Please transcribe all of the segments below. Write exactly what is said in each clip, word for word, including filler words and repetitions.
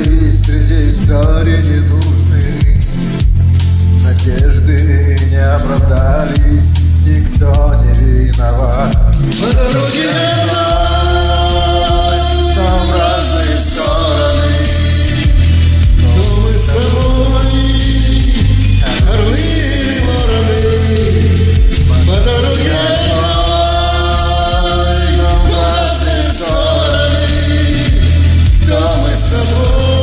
остались среди истории ненужных. Надежды не оправдались, никто не виноват. По дороге одной, но в разные стороны. но мы с тобой, орлы и вороны. По дороге одной, но в разные стороны. Кто мы с тобой?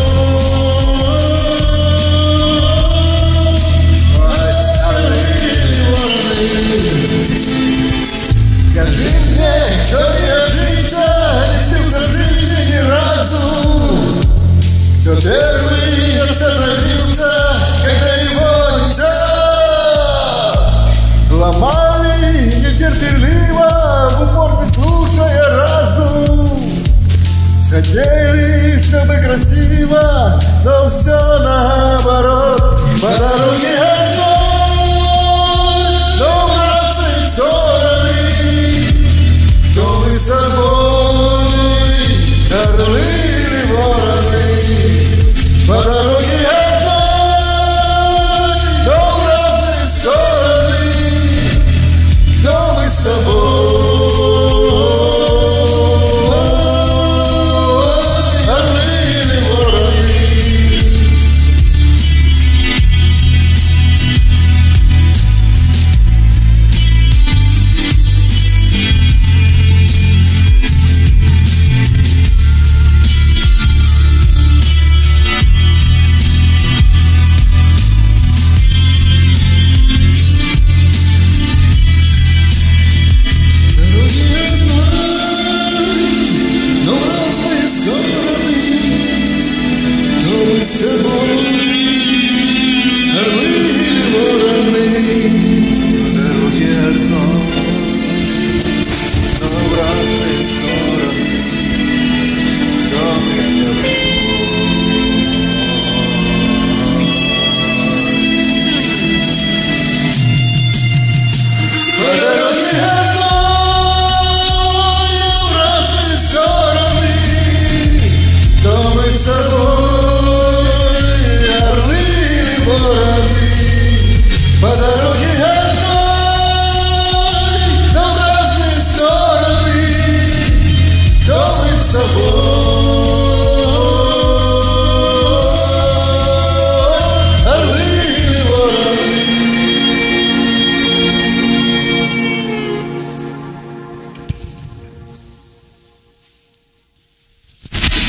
Скажи мне, Кто не ошибся, не снился в жизни ни разу. Кто первый остановился, когда его нельзя. ломали нетерпеливо, в упор не слушая разум. Хотели, чтобы красиво, но все наоборот. По дороге одной, но в разные стороны. Кто мы с тобой, орлы или вороны? По